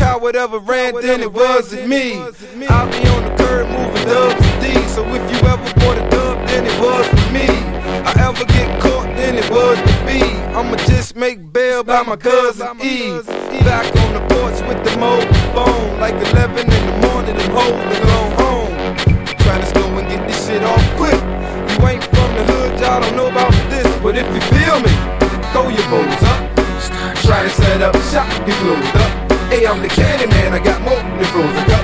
got whatever ran, then it wasn't me. I be on the curb moving dubs and D's, so if you ever bought a dub, then it was for me. I ever get caught, then it was to be. I'ma just make bail by my cousin E. Back on the porch with the mobile phone, like 11 in the morning, them hoes done gone home. Tryna go and get this shit off quick. You ain't from the hood, y'all don't know about this, but if you feel me, throw your bows up. Try to set up shop, get closed up. Hey, I'm the candy man, I got more than frozen.